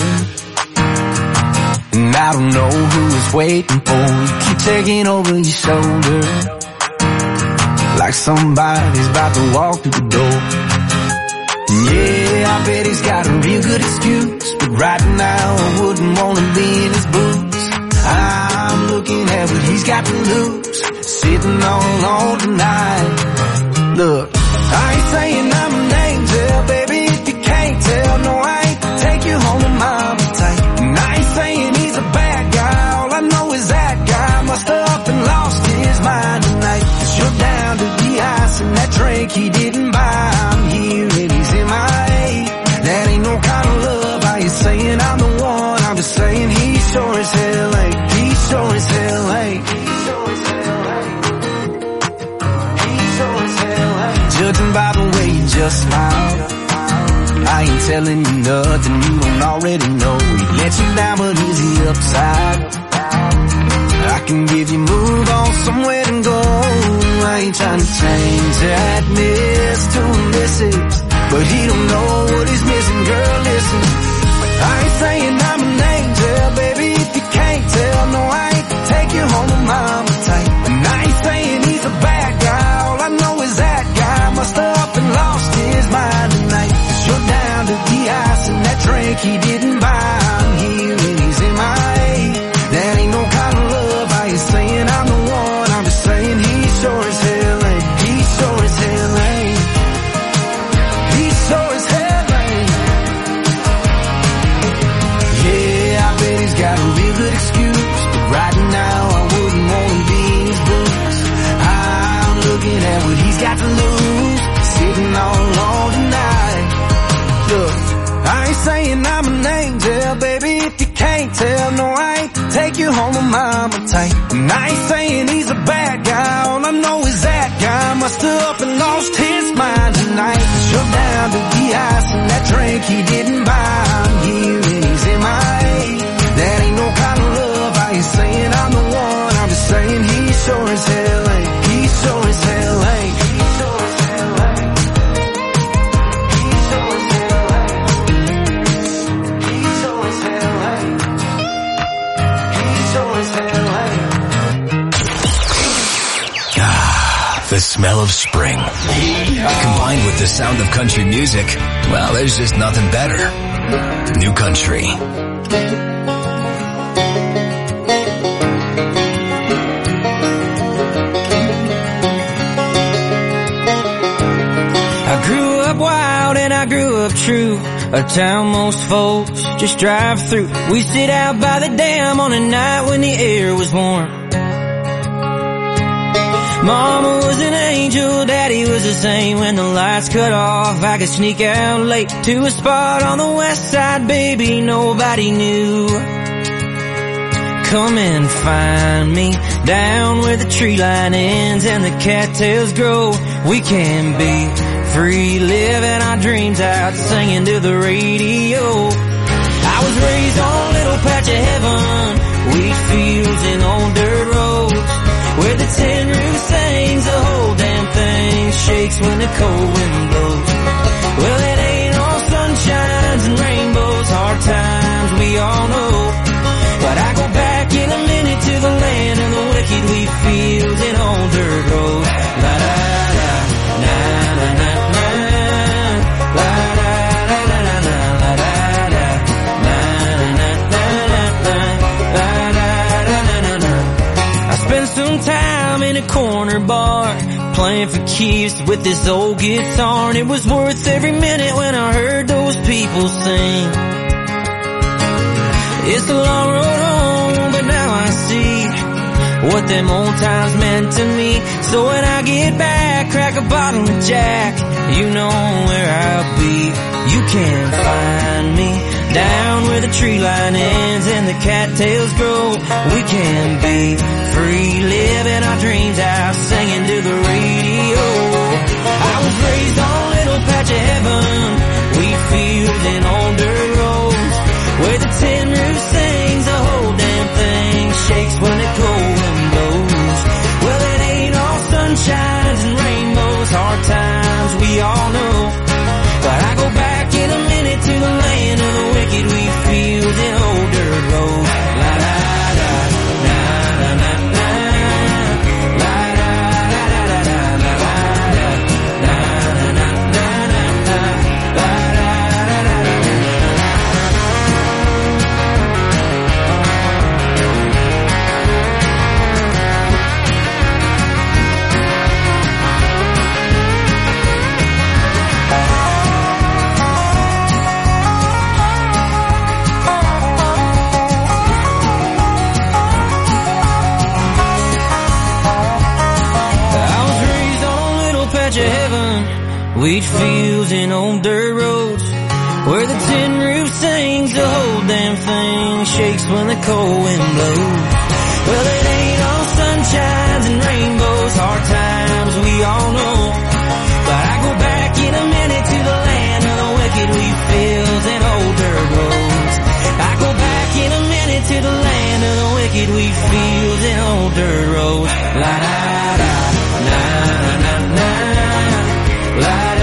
and I don't know who it's waiting for. You keep taking over your shoulder, like somebody's about to walk through the door. Yeah, I bet he's got a real good excuse, but right now I wouldn't want to be in his boots. I'm looking at what he's got to lose, sitting all alone tonight. Look, I ain't saying I'm an angel, baby, if you can't tell. No, I ain't to take you home to mama tight. And I ain't saying he's a bad guy, all I know is that guy must have up and lost his mind tonight. 'Cause you're down to the ice and that drink he didn't buy. I'm here and he's in my A. That ain't no kind of love. Are you saying I'm the one? I'm just saying he sure as hell ain't. He sure as hell ain't. He sure as hell ain't. He sure as hell ain't. Judging by the way you just smile, I ain't telling you nothing you don't already know. He let you down, but is he upside? I can give you move on somewhere to go. I ain't trying to change that miss to illicit, but he don't know what he's missing. Girl, listen, I ain't saying I'm an angel, baby, if you can't tell. No, I ain't to take you home to mama tight. And I ain't saying he's a bad guy, all I know is that guy must have up and lost his mind tonight. 'Cause you're down to the ice and that drink he didn't buy. I'm here and he's in my A. That ain't no kind of love. I ain't saying I'm the one, I'm just saying he sure as hell ain't. He sure as hell ain't. He sure as hell ain't. Yeah, I bet he's got a real good excuse, but right now I wouldn't want to be in his boots. I'm looking at what he's got to lose, sitting all alone tonight. Look, I ain't saying I'm an angel, baby, if you can't tell. No, I ain't to take you home to mama tight. And I ain't saying he's a bad guy, all I know is that guy must have up and lost his mind tonight. 'Cause you're down to the ice and that drink he didn't buy. I'm here and he's in my A. That ain't no kind of love. I ain't saying I'm the one, I'm just saying he sure as hell ain't. He sure as hell ain't. He sure as hell ain't. He sure as hell ain't. He sure as hell ain't. He sure as hell ain't. The smell of spring, combined with the sound of country music, well, there's just nothing better. New country. I grew up wild and I grew up true, a town most folks just drive through. We sit out by the dam on a night when the air was warm. Mama was an angel, Daddy was the same. When the lights cut off, I could sneak out late to a spot on the west side, baby, nobody knew. Come and find me down where the tree line ends and the cattails grow. We can be free, living our dreams out, singing to the radio. I was raised on a little patch of heaven, wheat fields and old dirt roads, where the tin roof sings, the whole damn thing shakes when the cold wind blows. Well, it ain't all sunshines and rainbows, hard times we all know. But I go back in a minute to the land of the wicked wheat fields and old dirt roads. La da da, na na na na, la da da da da da, la da da, na na na na na, la da da da da da. I spent some time in a corner corner bar, playing for keeps with this old guitar, and it was worth every minute when I heard those people sing. It's a long road home, but now I see what them old times meant to me. So when I get back, crack a bottle of Jack, you know where I'll be. You can find me down where the tree line ends and the cattails grow. We can be free, living our dreams out, singing to the radio. I was raised on a little patch of heaven, wheat fields and old dirt roads, where the tin roof sings, the whole damn thing shakes when the cold wind blows. Well, it ain't all sunshines and rainbows, hard times we all know, but I go back in a minute to the land of the wicked, wheat fields and old dirt roads. La da da, na na na na, la da da da da da, la da na na na na na, la da da da da. Wheat fields and old dirt roads, where the tin roof sings, the whole damn thing shakes when the cold wind blows. Well, it ain't all sunshines and rainbows, hard times we all know, but I go back in a minute to the land of the wicked, wheat fields and old dirt roads. I go back in a minute to the land of the wicked, wheat fields and old dirt roads. La da da, na na na, la da.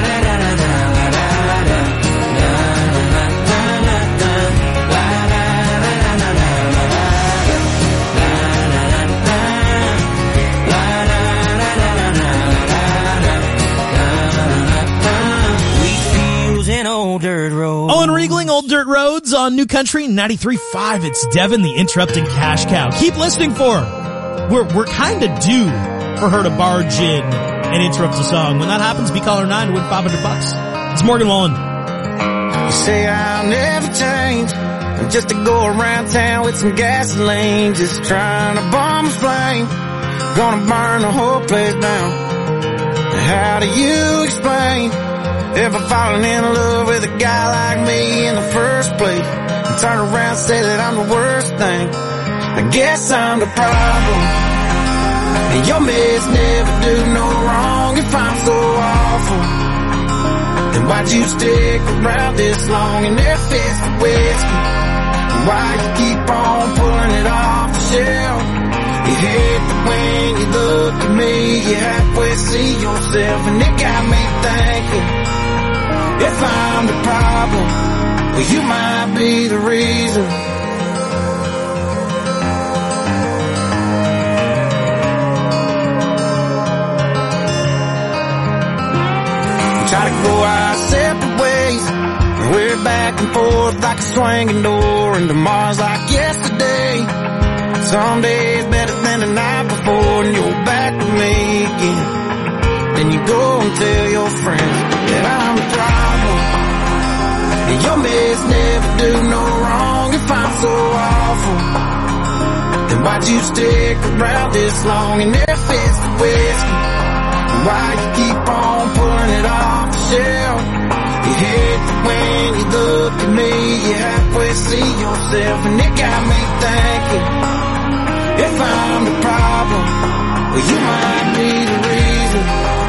Owen Riegling, Old Dirt Roads on New Country 93.5. It's Devin, the interrupting cash cow. Keep listening for her. We're kind of due for her to barge in and interrupt the song. When that happens, be caller 9 to win $500. It's Morgan Wallen. You say I'll never change, just to go around town with some gasoline, just trying to bomb a flame, gonna burn the whole place down. How do you explain ever falling in love with a guy like me in the first place, and turn around and say that I'm the worst thing? I guess I'm the problem, and your mess never do no wrong. If I'm so awful, then why'd you stick around this long and never fix the whiskey? Why you keep on pulling it off the shelf? You hate that when you look at me, you halfway see yourself, and it got me thinking, if I'm the problem, well, you might be the reason. We try to go our separate ways, and we're back and forth like a swinging door, and tomorrow's like yesterday. Some days better than the night before, and you're back with me again. Then you go and tell your friends that I'm the problem, and your mess never do no wrong. If I'm so awful, then why'd you stick around this long and never fix the whiskey? Why you keep on pulling it off the shelf? You hate that when you look at me, you halfway see yourself, and it got me thinking, if I'm the problem, well, you might be the reason.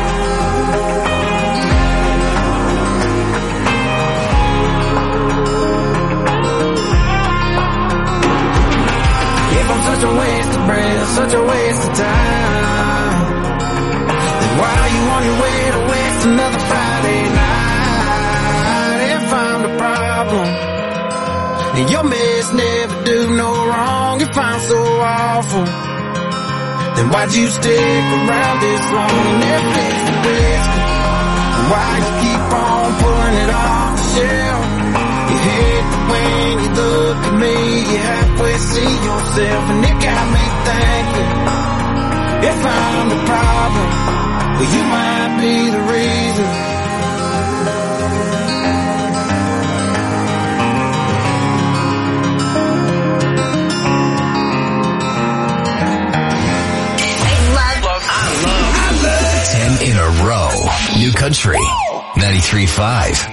If I'm such a waste of breath, such a waste of time, then why are you on your way to waste another Friday night? If I'm the problem, and your mess never do no wrong. If I'm so awful, then why'd you stick around this long and never fix the whiskey? Why you keep on pulling it off the shelf? You hate that when you look at me, you halfway see yourself, and it got me thinking, If I'm the problem, well, you might be the reason. I love 10 in a row. New Country 93.5.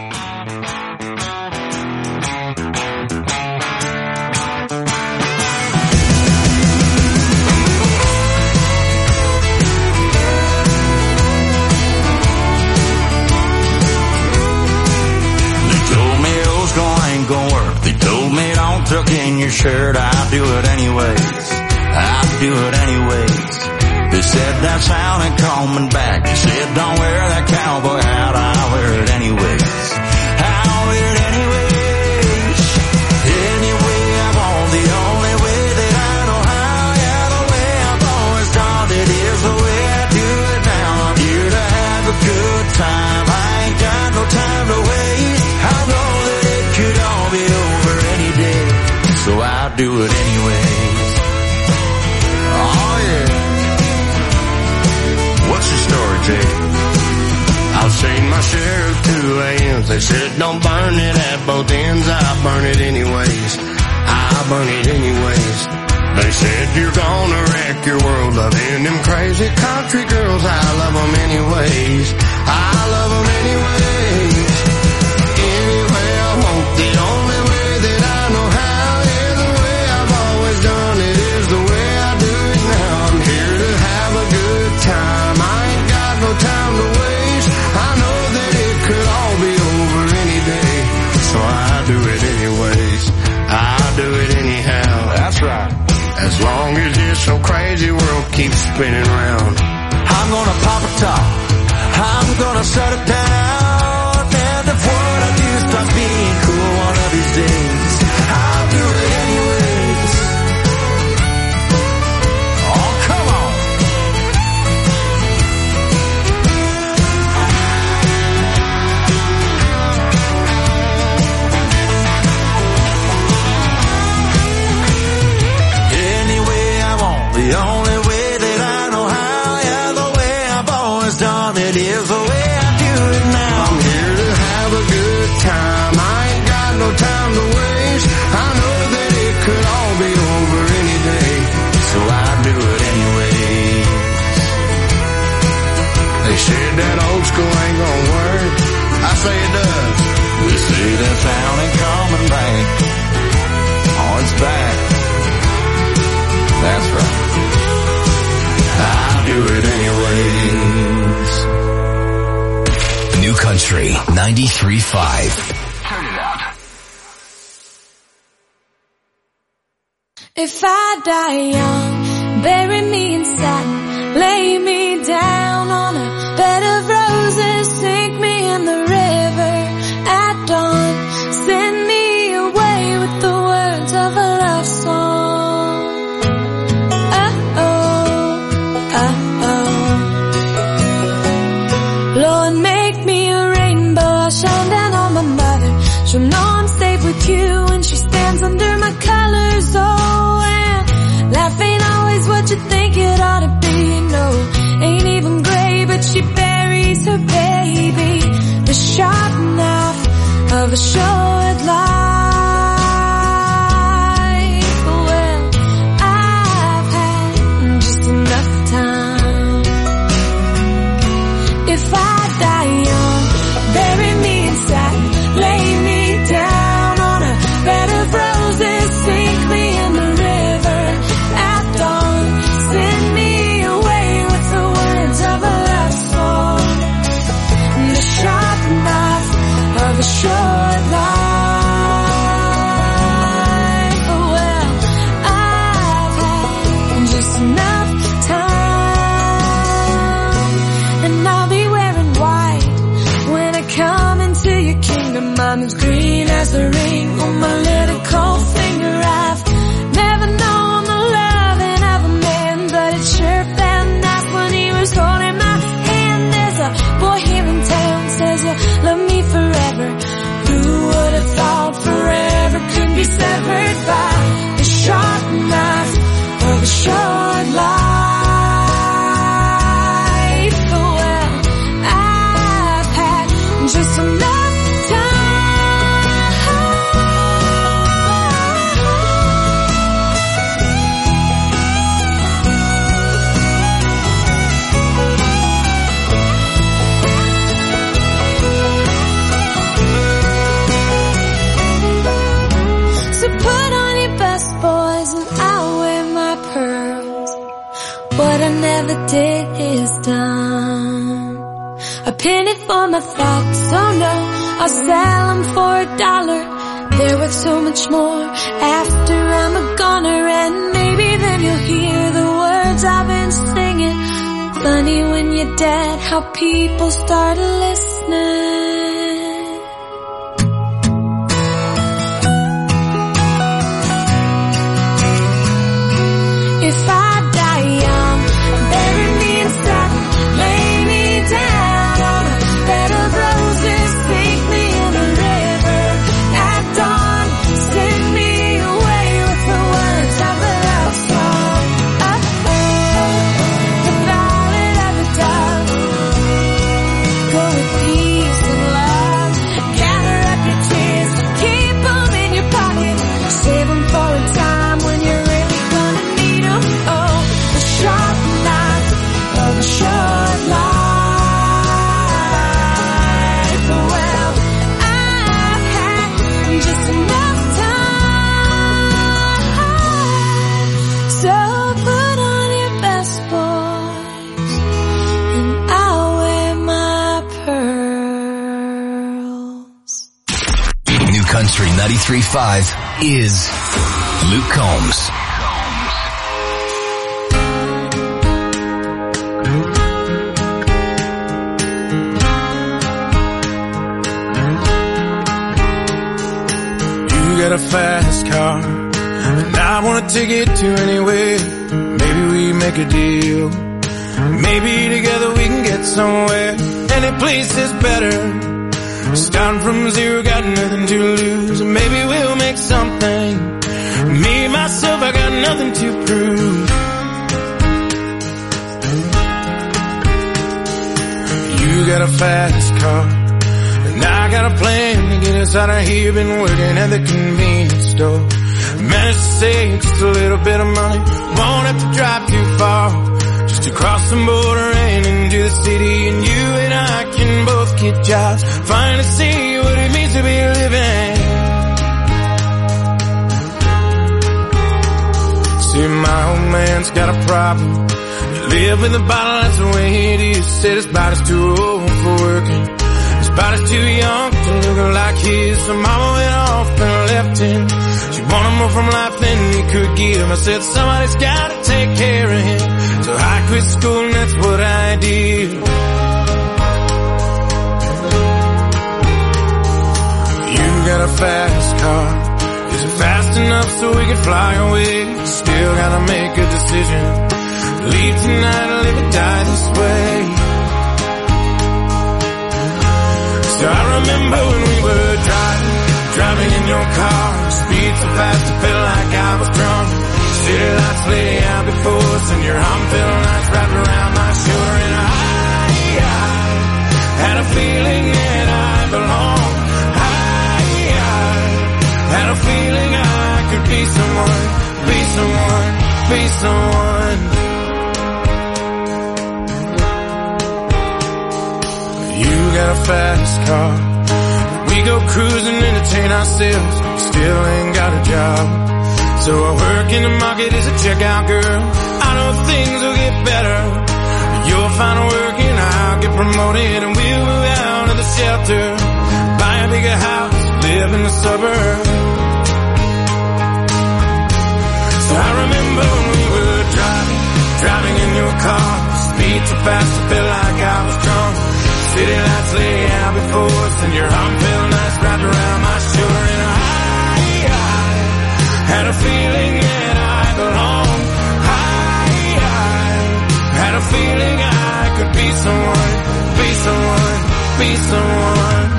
Tuck in your shirt, I'll do it anyways. I'll do it anyways. They said that sounded coming back. They said don't wear that cowboy hat, I'll wear it anyways. I'll wear it anyways. Anyway, I want the only way that I know how. Yeah, the way I've always done it is the way I do it now. I'm here to have a good time. I ain't got no time to waste. I know that it could all be over any day, so I'll do it anyways. Oh yeah. What's your story, Jay? I've seen my share of 2 a.m.s. They said don't burn it at both ends. I'll burn it anyways. I'll burn it anyways. They said you're gonna wreck your world loving them crazy country girls. I love them anyways. I love them anyways. Anyway, I want the only way that I know how. Yeah, the way I've always done it is the way I do it now. I'm here to have a good time. I ain't got no time to waste. I know that it could all be over any day, so I do it anyways. I'll do it anyhow. That's right. As long as this so crazy world keeps spinning round, I'm gonna pop a top. I'm gonna shut it down. And if what I do starts being cool one of these days, I'll do it anyways. Oh, come on. Anyway, I want the only way that I know how. Yeah, the way I've always done it is the way I do it now. I'm here to have a good time. I ain't got no time to waste. I know that it could all be over any day, so I do it anyways. They said that old school ain't gonna work. I say it does. They say that sound ain't coming back. Oh, it's back. That's right. I'll do it anyways. New Country 93.5. Turn it up. If I die young, bury me in satin, lay me down on a bed of roses, sink me in the river at dawn, send me away with the words of a love song. Lord, make me a rainbow, I'll shine down on my mother. She'll know I'm safe with you when she stands under my colors. Oh, and life ain't always what you think it ought to be. No, ain't even gray, but she buries her baby. The sharp knife of a short life. Well, I've had just enough time. If I die young, bury me in satin, lay me down on a bed of roses, sink me in the river at dawn, send me away with the words of a love song. The sharp knife of a short life. debt is done. A penny for my thoughts, oh no, I'll sell them for $1. They're worth so much more after I'm a goner, and maybe then you'll hear the words I've been singing. Funny when you're dead how people start listening. If I die young, bury me in satin, lay me down on a bed of roses, sink me in the river at dawn, send me away with the words of the love song. The ballad of the dove. Go with peace and love. Gather up your tears, keep them in your pocket, save them for a time when you're really gonna need them. Oh, the sharp knife of a short life. Well, I've had just enough time. So put on your best boys, and I'll wear my pearls. New Country 93.5 is Luke Combs. You got a fast car, and I wanna take it to anywhere. Maybe we make a deal. Maybe together we can get somewhere. Any place is better. Starting from zero, got nothing to lose. Maybe we'll make something. Me, myself, I got nothing to prove. You got a fast car, and I got a plan to get us out of here. Been working at the convenience store. Managed to save just a little bit of money. Won't have to drive too far, just to cross the border and into the city. And you and I can both get jobs, finally see what it means to be living. See, my old man's got a problem. You live in the bottle, that's the way it is. Said his body's too old for working, his body's too young to look like his. So mama went off and left him. She wanted more from life than he could give. I said somebody's gotta take care of him. So I quit school and that's what I did. You got a fast car. Is it fast enough so we can fly away? Still gotta make a decision. Leave tonight or live or die this way. So I remember when we were driving in your car. Speed so fast it felt like I was drunk. City lights lay out before us, and your arm felt nice wrapped around my shoulder. And I had a feeling that I belonged. Had a feeling I could be someone, be someone, be someone. You got a fast car. We go cruising, entertain ourselves. Still ain't got a job. So I work in the market as a checkout girl. I know things will get better. You'll find work and I'll get promoted, and we'll move out of the shelter, buy a bigger house, live in the suburbs. So I remember when we were driving in your car. Speed so fast it felt like I was drunk. City lights lay out before us, and your arm felt nice wrapped around my shoulder. And I had a feeling that I belonged. I had a feeling I could be someone, be someone, be someone.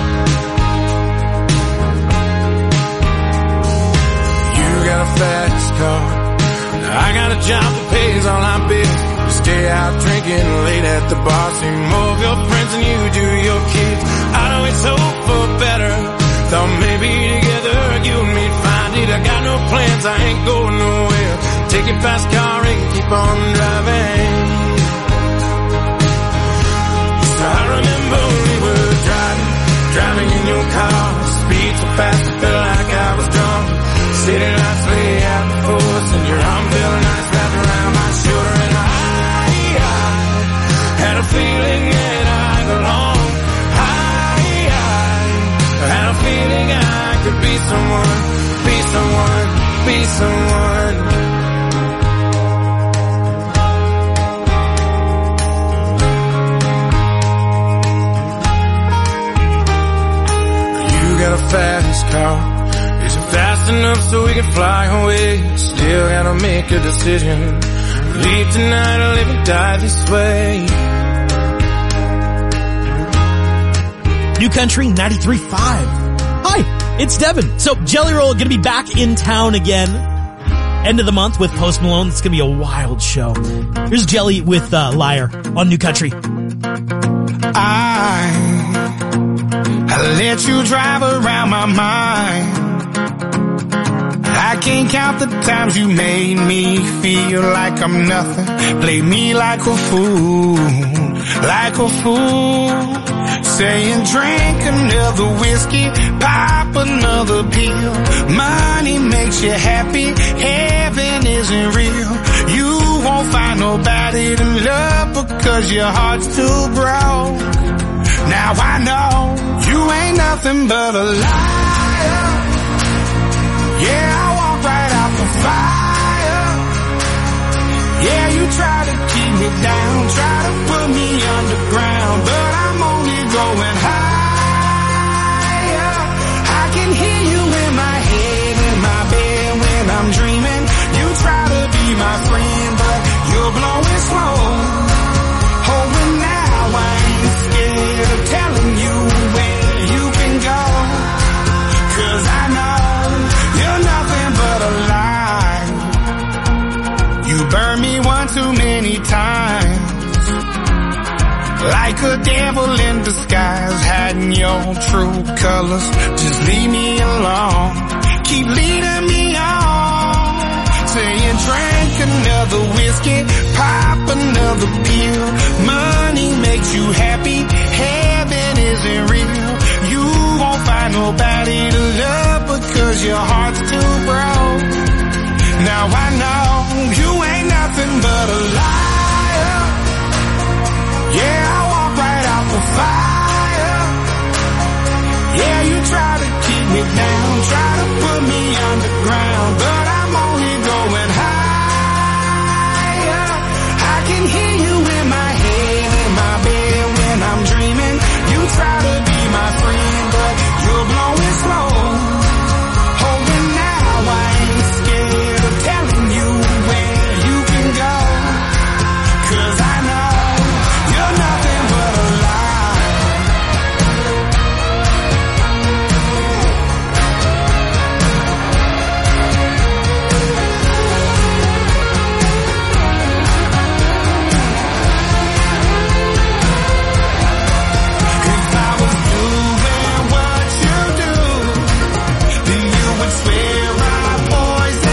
You got a fast car. I got a job that pays all our bills. We stay out drinking late at the bar. See more of your friends than you do your kids. I know it's hope for better. Thought maybe together you and me'd find it. I got no plans, I ain't going nowhere. Take your fast car and keep on driving. So I remember when we were driving in your car. Speed so fast it felt like I was drunk. City lights lay out before us, and your arm felt nice wrapped around my shoulder. And I someone, be someone, be someone. You got a fast car. Is it fast enough so we can fly away? Still gotta make a decision. Leave tonight or live and die this way. New Country 93.5. Hi, it's Devin. So Jelly Roll gonna be back in town again. End of the month with Post Malone. It's gonna be a wild show. Here's Jelly with Liar on New Country. I let you drive around my mind. I can't count the times you made me feel like I'm nothing. Play me like a fool, like a fool. Saying drink another whiskey, pop another pill. Money makes you happy, heaven isn't real. You won't find nobody to love because your heart's too broke. Now I know you ain't nothing but a liar. Yeah, I walk right out the fire. Yeah, you try to keep me down, try to put me underground, but I'm only going higher. I can hear you in my head, in my bed when I'm dreaming. You try to be my friend, but you're blowing smoke. Oh, and now I ain't scared of telling you where you can go. 'Cause I know you're nothing but a lie. You burned me one too many times. Like a devil in disguise, hiding your true colors. Just leave me alone. Keep leading me on. Saying drink another whiskey, pop another pill. Money makes you happy, heaven isn't real. You won't find nobody to love because your heart's too broke. Now I know you ain't nothing but a lie.